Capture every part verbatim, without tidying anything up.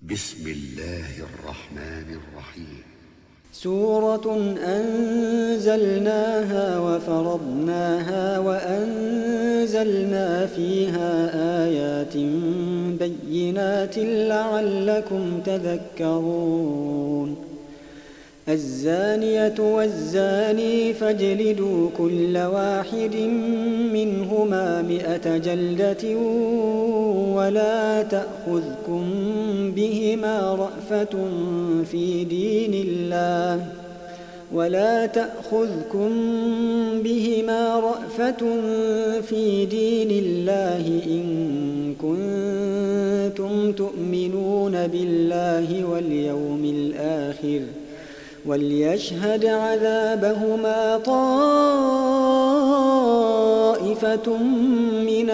بسم الله الرحمن الرحيم. سورة أنزلناها وفرضناها وأنزلنا فيها آيات بينات لعلكم تذكرون. الزانية والزاني فاجلدوا كل واحد منهما مئة جلدة ولا تأخذكم بهما رأفة في دين الله ولا تأخذكم بهما رأفة في دين الله إن كنتم تؤمنون بالله واليوم الآخر وليشهد عذابهما طائفة من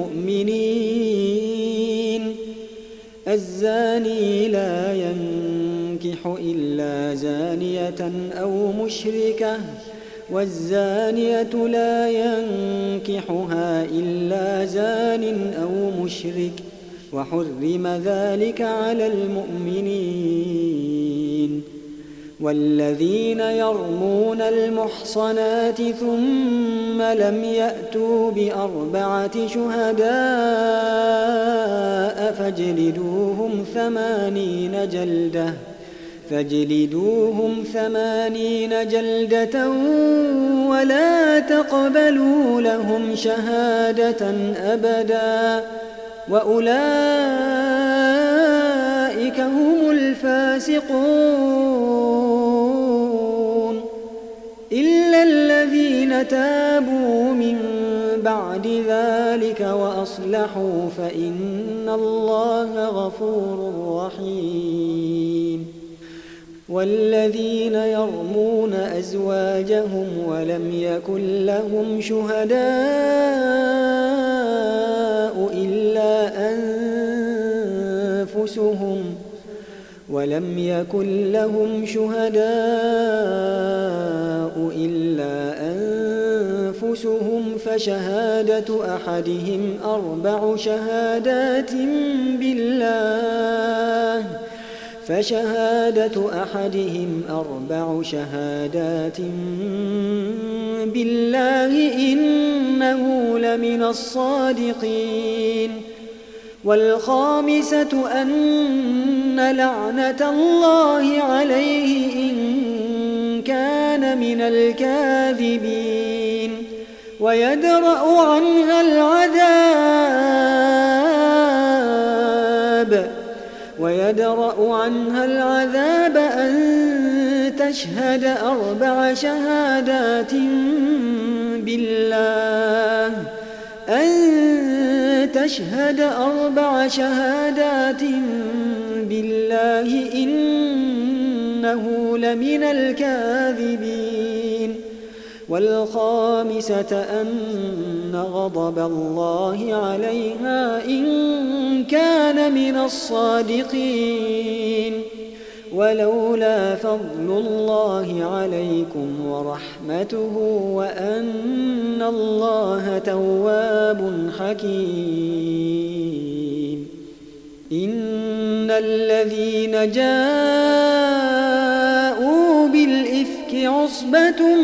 المؤمنين. الزاني لا ينكح إلا زانية أو مشركة والزانية لا ينكحها إلا زان أو مشرك وحرم ذلك على المؤمنين. والذين يرمون المحصنات ثم لم يأتوا بأربعة شهداء فاجلدوهم ثمانين جلدة فاجلدوهم ثمانين جلدة ولا تقبلوا لهم شهادة أبدا وأولئك هم الفاسقون. إلا الذين تابوا من بعد ذلك وأصلحوا فإن الله غفور رحيم. والذين يرمون أزواجهم ولم يكن لهم شهداء إلا أنفسهم ولم يكن لهم شهداء إلا أنفسهم فشهادة أحدهم أربع شهادات بالله فشهادة أحدهم أربع شهادات بالله إنه لمن الصادقين. والخامسة أن لعنة الله عليه إن كان من الكاذبين ويدرأ عنها العذاب ويدرأ عنها العذاب أن تشهد أربع شهادات بالله أن تشهد أربع شهادات بالله إنه لمن الكاذبين. والخامسة أن غضب الله عليها إن كان من الصادقين. ولولا فضل الله عليكم ورحمته وأن الله تواب حكيم. إن الذين جاءوا بالإفك عصبة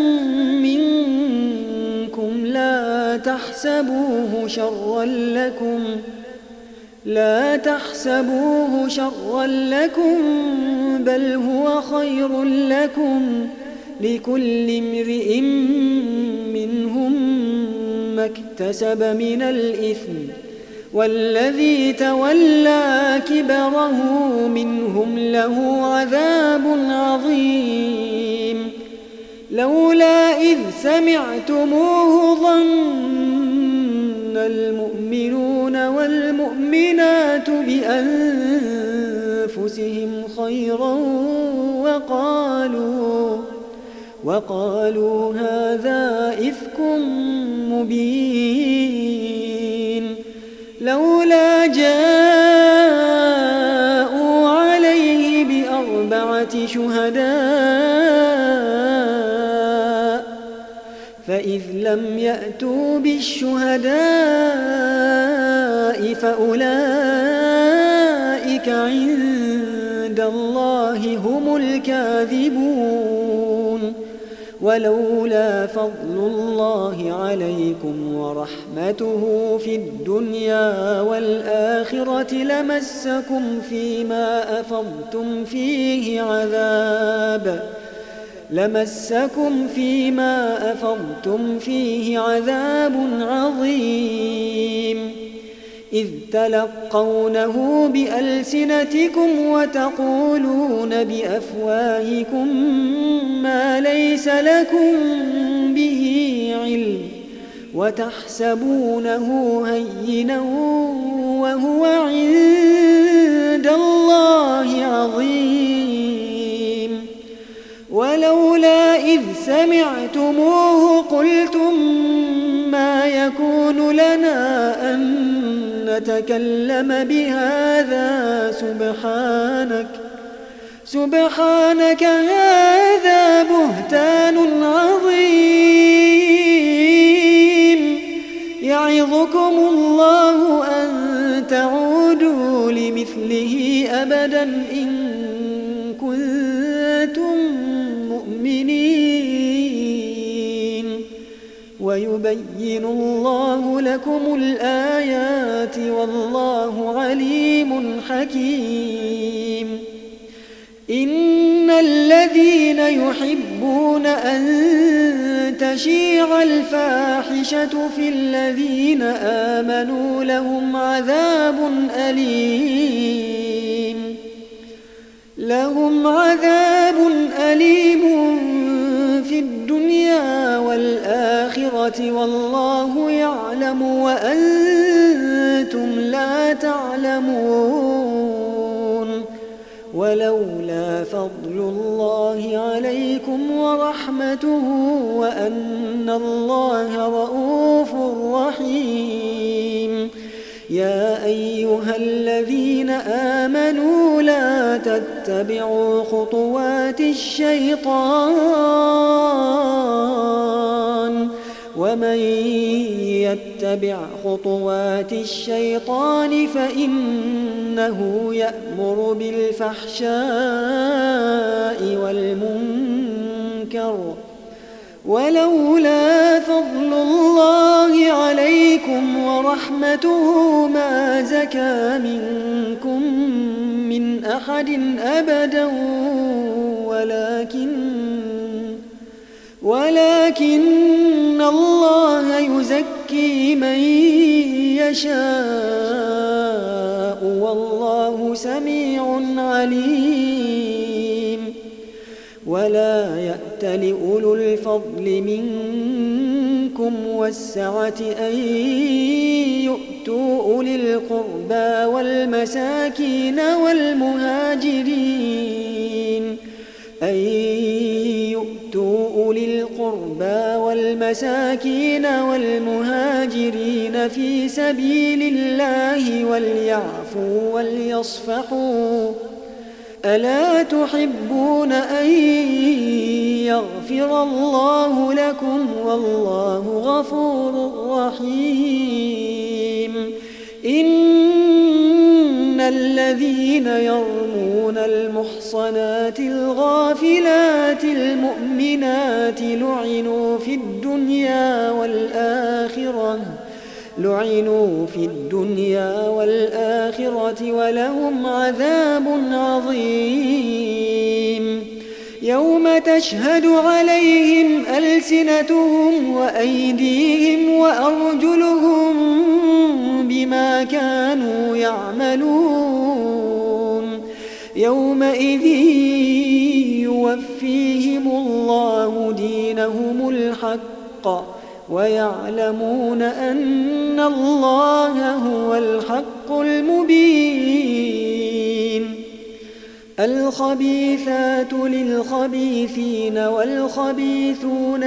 منكم لا تحسبوه شرا لكم لا تحسبوه شرا لكم بل هو خير لكم لكل امرئ منهم ما اكتسب من الإثم والذي تولى كبره منهم له عذاب عظيم. لولا إذ سمعتموه ظن المؤمنون والمؤمنات بأنفسهم خيرا وقالوا وقالوا هذا إفك مبين. لولا جاءوا عليه بأربعة شهداء فإذ لم يأتوا بالشهداء فأولئك عند عند الله هم الكاذبون ولولا فضل الله عليكم ورحمته في الدنيا والآخرة لمسكم فيما أفضتم فيه عذاب لمسكم فيما أفضتم فيه عذاب عظيم إذ تلقونه بألسنتكم وتقولون بأفواهكم ما ليس لكم به علم وتحسبونه هينا وهو عند الله عظيم ولولا إذ سمعتموه قلتم ما يكون لنا أن نتكلم بهذا سبحانك سبحانك هذا بهتان عظيم يعظكم الله أن تعودوا لمثله أبدا إن كنتم مؤمنين ويبين الله لكم الآيات والله عليم حكيم إن الذين يحبون أن تشيع الفاحشة في الذين آمنوا لهم عذاب أليم لهم عذاب أليم في الدنيا والآخرة والله يعلم وأنتم لا تعلمون ولولا فضل الله عليكم ورحمته وأن الله رؤوف رحيم يا أيها الذين آمنوا لا تتبعوا خطوات الشيطان ومن يتبع خطوات الشيطان فإنه يأمر بالفحشاء والمنكر ولولا فضل الله عليكم ورحمته ما زكى منكم من أحد أبدا ولكن ولكن الله يزكي من يشاء والله سميع عليم ولا يأت لأولو الفضل منكم والسعة أن يؤتوا أولي القربى والمساكين والمهاجرين أن يؤتوا أولي القربى والمساكين والمهاجرين في سبيل الله وليعفوا وليصفحوا ألا تحبون أن يغفر الله لكم والله غفور رحيم إن الذين يرمون المحصنات الغافلات المؤمنات لعنوا في الدنيا والآخرة لعنوا في الدنيا والآخرة ولهم عذاب عظيم يوم تشهد عليهم ألسنتهم وأيديهم وأرجلهم بما كانوا يعملون يومئذ يوفيهم الله دينهم الحق ويعلمون أن الله هو الحق المبين الخبيثات للخبيثين والخبيثون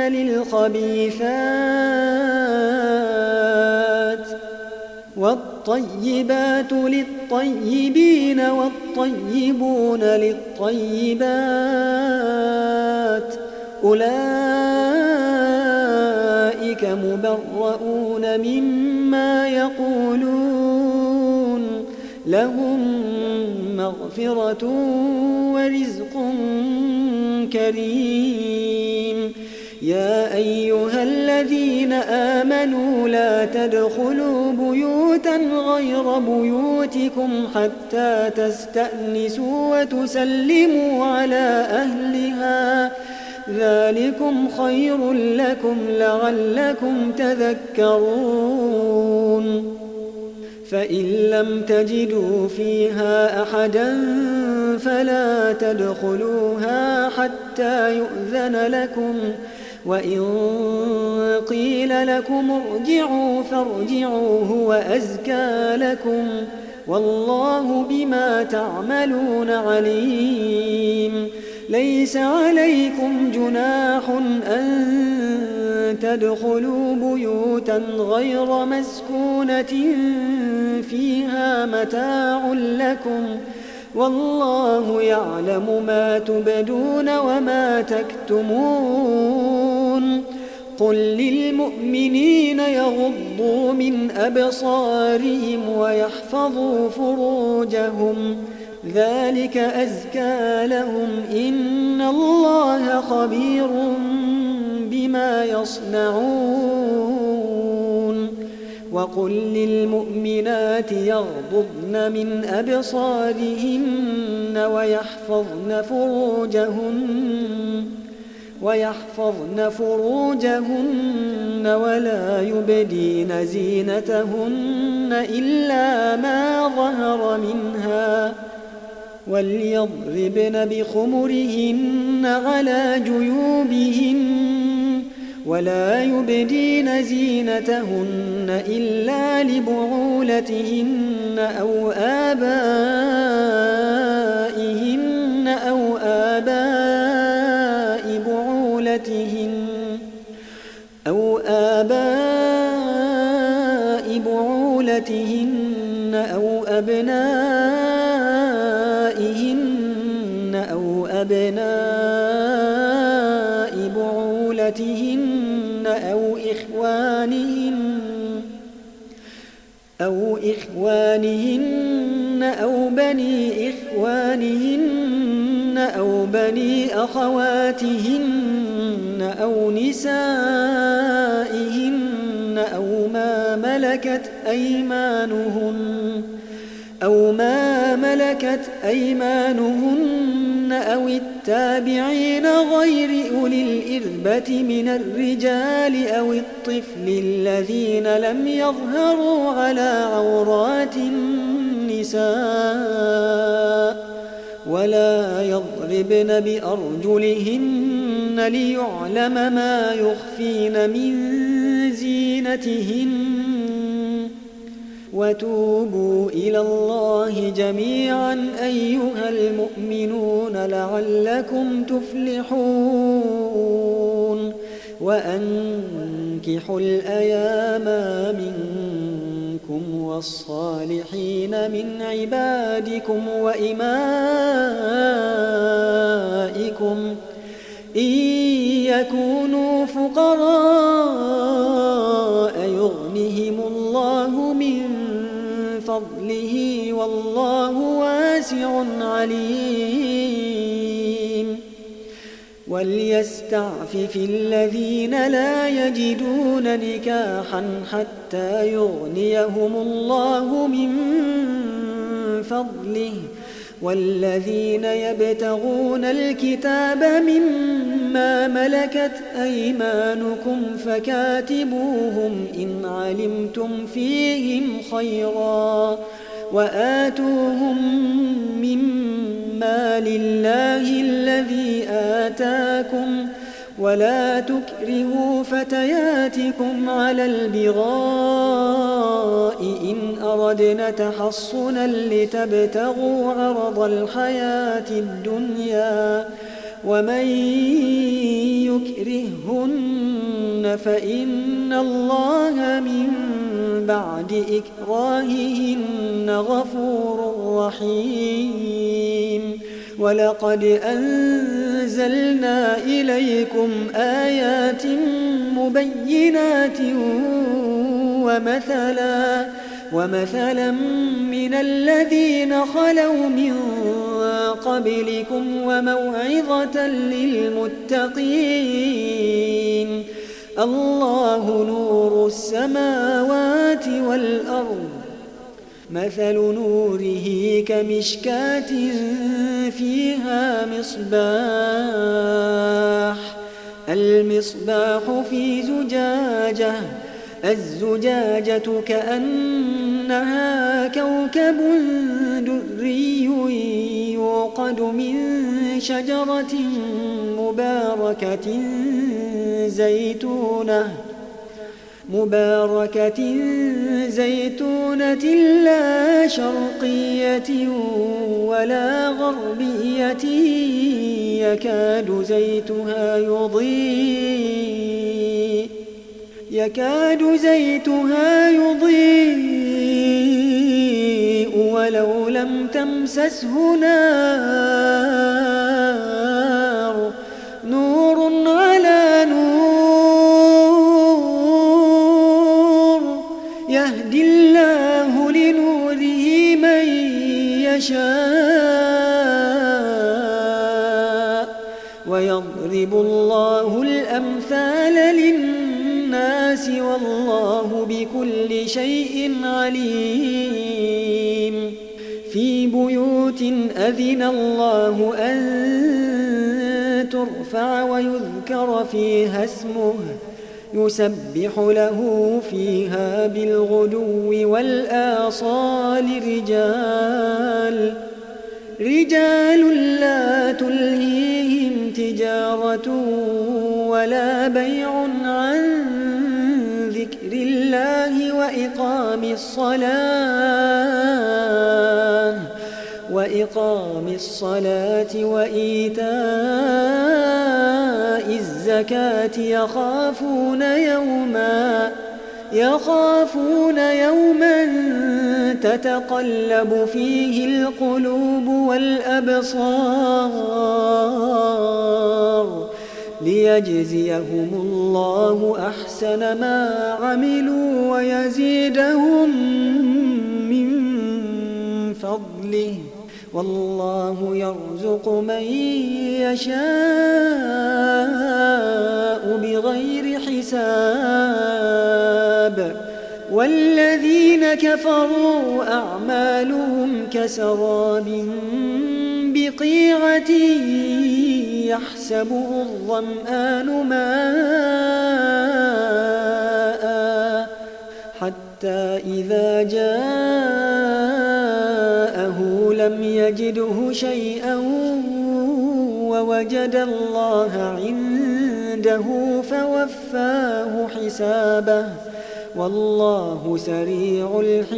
للخبيثات والطيبات للطيبين والطيبون للطيبات أولئك مبرؤون مما يقولون لهم مغفرة ورزق كريم. يا أيها الذين آمنوا لا تدخلوا بيوتا غير بيوتكم حتى تستأنسوا وتسلموا على أهلها، ذلكم خير لكم لعلكم تذكرون. فإن لم تجدوا فيها أحدا فلا تدخلوها حتى يؤذن لكم، وإن قيل لكم ارجعوا فارجعوا هو أزكى لكم، والله بما تعملون عليم. ليس عليكم جناح أن تدخلوا بيوتا غير مسكونة فيها متاع لكم، والله يعلم ما تبدون وما تكتمون. قل للمؤمنين يغضوا من أبصارهم ويحفظوا فروجهم، ذلك أزكى لهم، إن الله خبير بما يصنعون. وقل للمؤمنات يغضضن من أبصارهن ويحفظن فروجهن ويحفظن فروجهن ولا يبدين زينتهن إلا ما ظهر منها، وليضربن بخمرهن على جيوبهن، ولا يبدين زينتهن إلا لبعولتهن أو آبائهن أو آباء بعولتهن أو آباء بعولتهن أو أبنائهن أو أبناء بعولتهن أو إخوانهن أو إخوانهن أو بني إخوانهن أو بني أخواتهن أو نسائهن أو ما ملكت أيمانهن أو ما ملكت أيمانهن أو التابعين غير أولي الإربة من الرجال أو الطفل الذين لم يظهروا على عورات النساء، ولا يضربن بأرجلهن ليعلم ما يخفين من زينتهن. وتوبوا إلى الله جميعا أيها المؤمنون لعلكم تفلحون. وأنكحوا الأيام منكم والصالحين من عبادكم وإمائكم إن يكونوا فقراء يغنهم الله من فضله والله واسع عليم. وليستعفف الذين لا يجدون نكاحا حتى يغنيهم الله من فضله، والذين يبتغون الكتاب مما ملكت أيمانكم فكاتبوهم إن علمتم فيهم خيرا، وآتوهم مما لله الذي آتاكم، ولا تكرهوا فتياتكم على البغاء إن أردنا تحصنا لتبتغوا عرض الحياة الدنيا، ومن يكرهن فإن الله من بعد إكراههن غفور رحيم. ولقد أنزلنا إليكم آيات مبينات ومثلا ومثلا من الذين خلوا من قبلكم وموعظة للمتقين الله نور السماوات والأرض مثل نوره كمشكاة فيها مصباح المصباح في زجاجة الزجاجة كأنها كوكب دري يوقد من شجرة مباركة زيتونة مباركة زيتونة لا شرقية ولا غربية يكاد زيتها يضيء يكاد زيتها يضيء ولو لم تمسسه نار نور على نور يهدي الله لنوره من يشاء ويضرب الله الأمثال للناس والله بكل شيء عليم في بيوت أذن الله أن ترفع ويذكر فيها اسمه يسبح له فيها بالغدو والآصال رجال رجال لا تلهيهم تجارة ولا بيع عن ذكر الله وإقام الصلاة وإقام الصلاة وإيتاء الزكاة يخافون يوما يخافون يوما تتقلب فيه القلوب والأبصار ليجزيهم الله أحسن ما عملوا ويزيدهم من فضله والله يرزق من يشاء بغير حساب والذين كفروا أعمالهم كسراب بقيعة يحسبه الظمآن ماء حتى إذا جاءه لم يجده شيئا ووجد الله عنده فوفاه حسابه والله سريع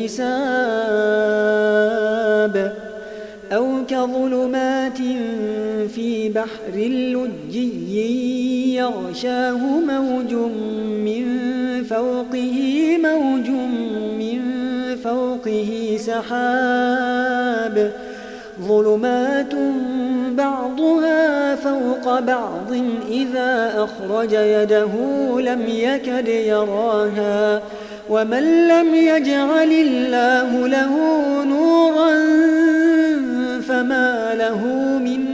الحساب أو كظلمات في بحر لجي يغشاه موج من فوقه موج من فوقه سحاب ظلمات بعضها فوق بعض إذا أخرج يده لم يكد يراها ومن لم يجعل الله له نورا فما له من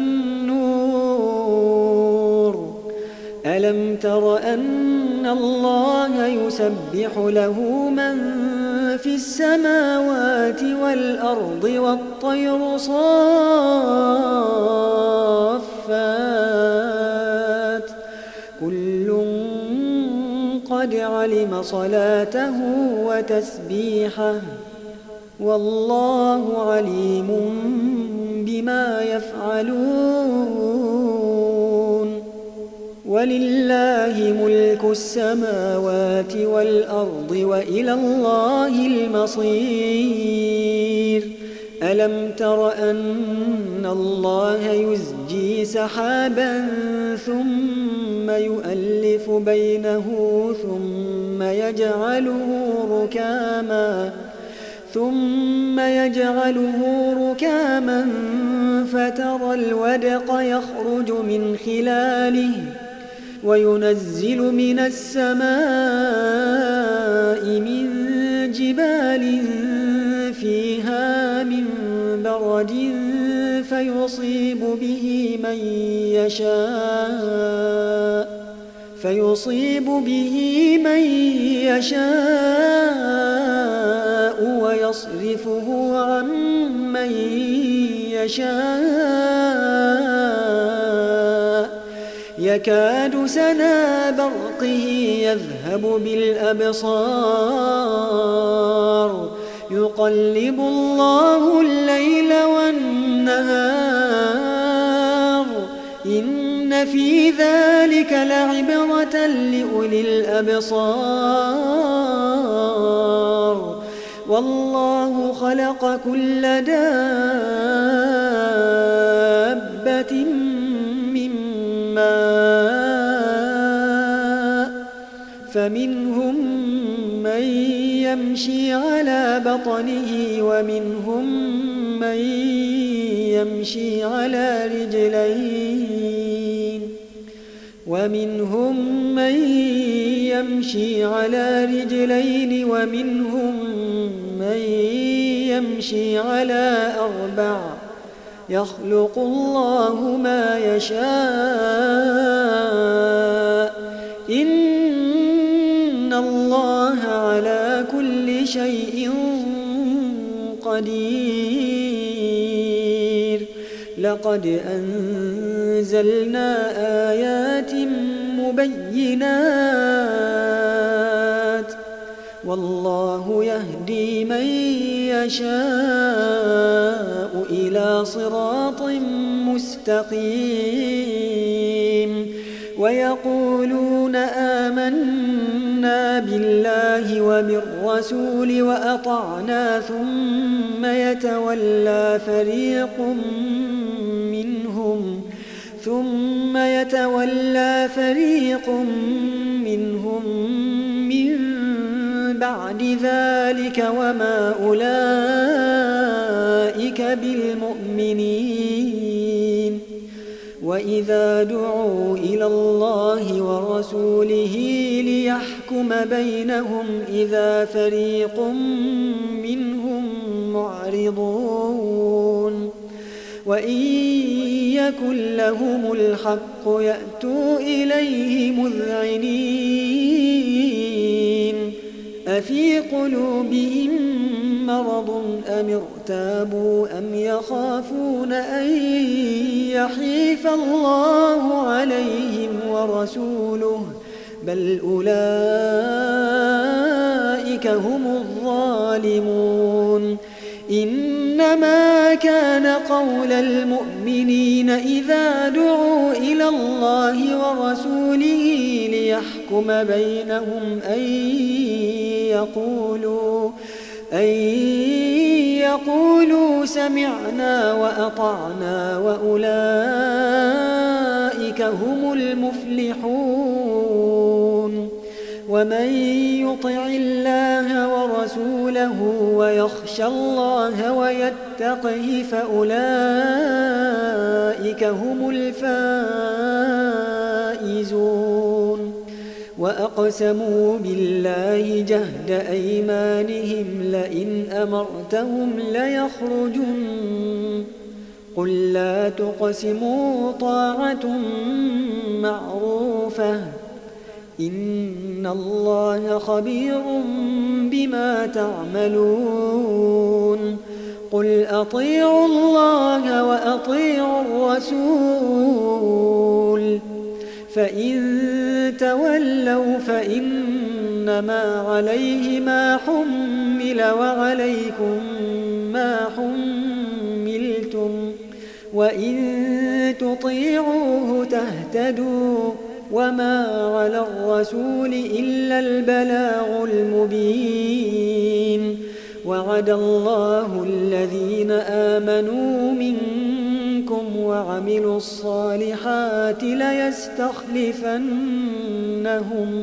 نور ألم تر أن الله يسبح له من في السماوات والأرض والطير صافات كل قد علم صلاته وتسبيحه والله عليم بما يفعلون ولله ملك السماوات والأرض وإلى الله المصير ألم تر أن الله يزجي سحابا ثم يؤلف بينه ثم يجعله ركاما ثم يجعله ركاما فترى الودق يخرج من خلاله وينزل من السماء من جبال فيها من برد فيصيب به من يشاء فيصيب به من يشاء ويصرفه عن من يشاء يكاد سنا برقه يذهب بالأبصار يقلب الله الليل والنهار إن في ذلك لعبرة لأولي الأبصار والله خلق كل دابة من ماء فمنهم من يمشي على بطنه ومنهم من يمشي على رجلين ومنهم من يمشي على رجلين ومنهم من يمشي على أربع يخلق الله ما يشاء إن الله على كل شيء قدير لقد أنزلنا آيات مبينات والله يهدي من يشاء إلى صراط مستقيم ويقولون آمنا بالله وبالرسول وأطعنا ثم يتولى فريق منهم ثم يتولى فريق منهم من بعد ذلك وما أولئك بالمؤمنين وإذا دعوا إلى الله ورسوله ليحكم بينهم إذا فريق منهم معرضون وإن يكن لهم الحق يأتوا إليه مذعنين أفي قلوبهم مرض أم ارتابوا أم يخافون أن يحيف الله عليهم ورسوله بل أولئك هم الظالمون إنما كان قول المؤمنين إذا دعوا إلى الله ورسوله ليحكم بينهم أن يقولوا أن يقولوا سمعنا وأطعنا وأولئك هم المفلحون ومن يطع الله ورسوله ويخشى الله ويتقه فأولئك هم الفائزون وأقسموا بالله جهد أيمانهم لئن أمرتهم ليخرجن قل لا تقسموا طاعة معروفة إن الله خبير بما تعملون قل أطيعوا الله وأطيعوا الرسول فإن تولوا فإنما عليه ما حمل وعليكم ما حملتم وإن تطيعوه تهتدوا وما على الرسول إلا البلاغ المبين وعد الله الذين آمنوا منكم وعملوا الصالحات ليستخلفنهم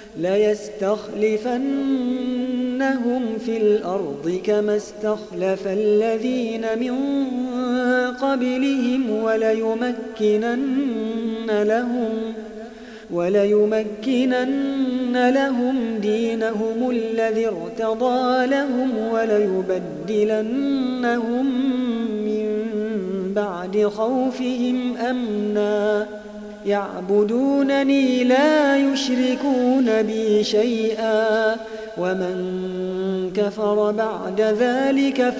ليستخلفنهم في الأرض كما استخلف الذين من قبلهم وليمكنن لهم وليمكنن لهم دينهم الذي ارتضى لهم وليبدلنهم من بعد خوفهم أمنا يعبدونني لا يشركون بي شيئا ومن كفر بعد ذلك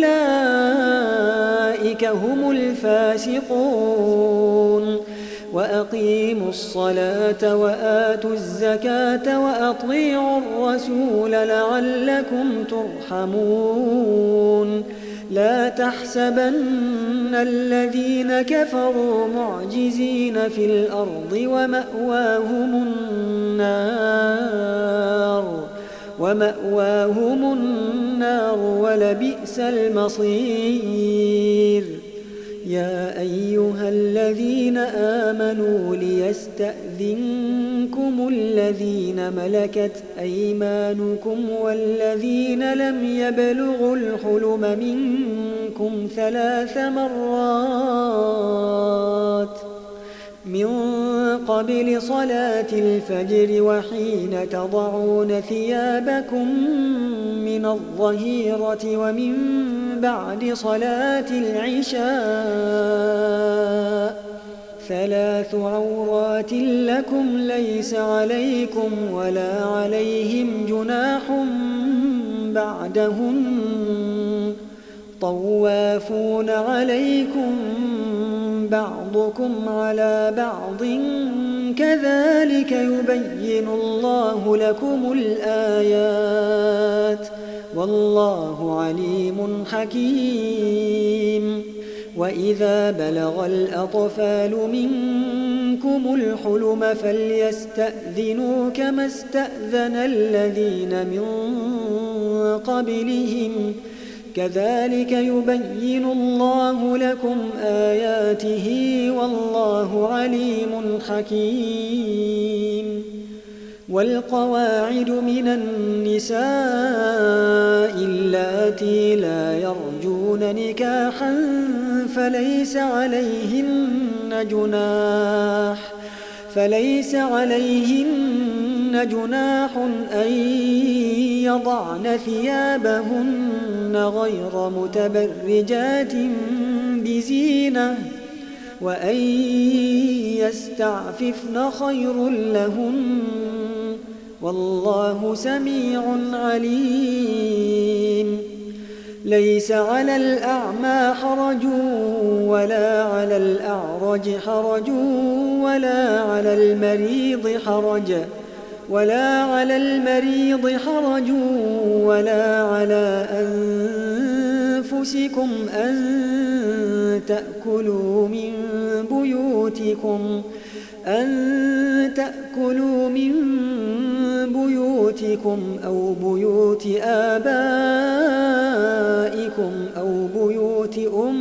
فأولئك هم الفاسقون وأقيموا الصلاة وآتوا الزكاة وأطيعوا الرسول لعلكم ترحمون لا تحسبن الذين كفروا معجزين في الأرض ومأواهم النار ومأواهم النار ولبئس المصير يا أيها الذين آمنوا ليستأذنكم الذين ملكت أيمانكم والذين لم يبلغوا الحلم منكم ثلاث مرات من قبل صلاة الفجر وحين تضعون ثيابكم من الظهيرة ومن بعد صلاة العشاء ثلاث عورات لكم ليس عليكم ولا عليهم جناح بعدهن طوافون عليكم بعضكم على بعض كذلك يبين الله لكم الآيات والله عليم حكيم وإذا بلغ الأطفال منكم الحلم فليستأذنوا كما استأذن الذين من قبلهم كذلك يبين الله لكم آياته والله عليم حكيم والقواعد من النساء اللاتي لا يرجون نكاحا فليس عليهن جناح فليس عليهن جناح أن يضعن ثيابهن غير متبرجات بزينة وأن يستعففن خير لهن والله سميع عليم ليس على الأعمى حرج ولا على الأعرج حرج ولا على المريض حرج ولا على المريض حرج ولا على أنفسكم أن تأكلوا من بيوتكم أن تأكلوا من بيوتكم أو بيوت آبائكم أو بيوت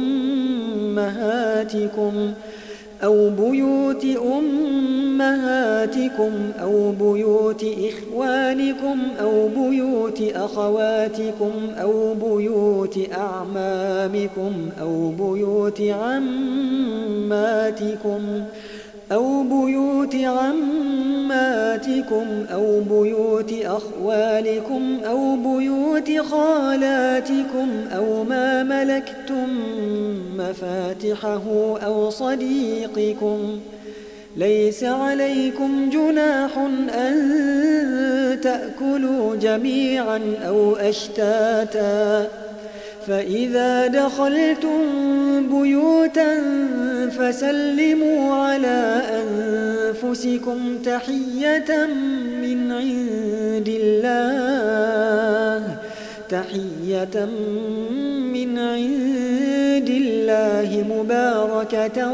أمهاتكم أو بيوت أمهاتكم أو بيوت إخوانكم أو بيوت أخواتكم أو بيوت أعمامكم أو بيوت عماتكم أو بيوت عماتكم أو بيوت أخوالكم أو بيوت خالاتكم أو ما ملكتم مفاتحه أو صديقكم ليس عليكم جناح أن تأكلوا جميعا أو أشتاتا فإذا دخلتم بيوتا فسلموا على أنفسكم تحية من عند الله تحية من عند الله مباركة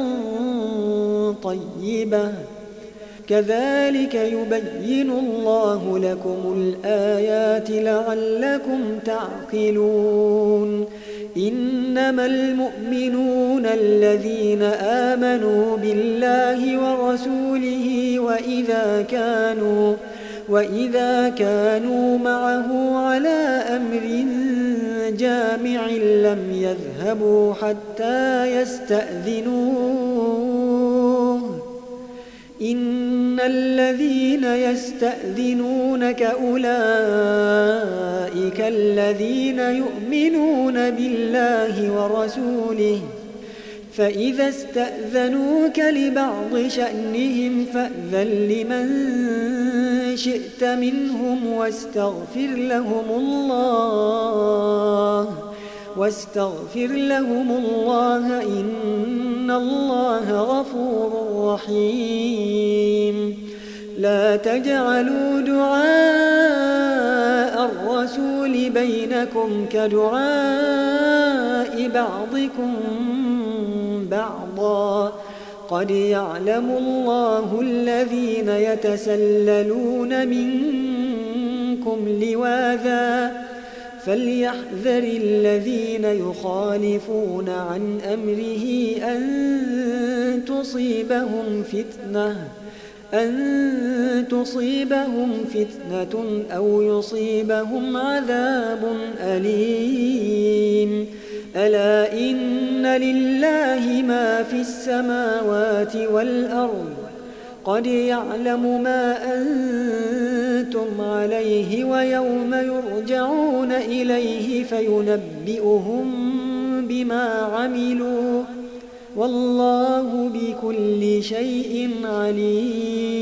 طيبة كذلك يبين الله لكم الآيات لعلكم تعقلون إنما المؤمنون الذين آمنوا بالله ورسوله وإذا كانوا وإذا كانوا معه على أمر جامع لم يذهبوا حتى يستأذنوه إن الذين يستأذنونك أولئك الذين يؤمنون بالله ورسوله فإذا استأذنوك لبعض شأنهم فأذن لمن شئت منهم واستغفر لهم الله واستغفر لهم الله إن الله غفور رحيم. لا تجعلوا دعاء الرسول بينكم كدعاء بعضكم بعضا قد يعلم الله الذين يتسللون منكم لواذا فليحذر الذين يخالفون عن أمره أن تصيبهم فتنة أن تصيبهم فتنة أو يصيبهم عذاب أليم. ألا إن لله ما في السماوات والأرض قد يعلم ما أنتم عليه ويوم يرجعون إليه فينبئهم بما عملوا والله بكل شيء عليم.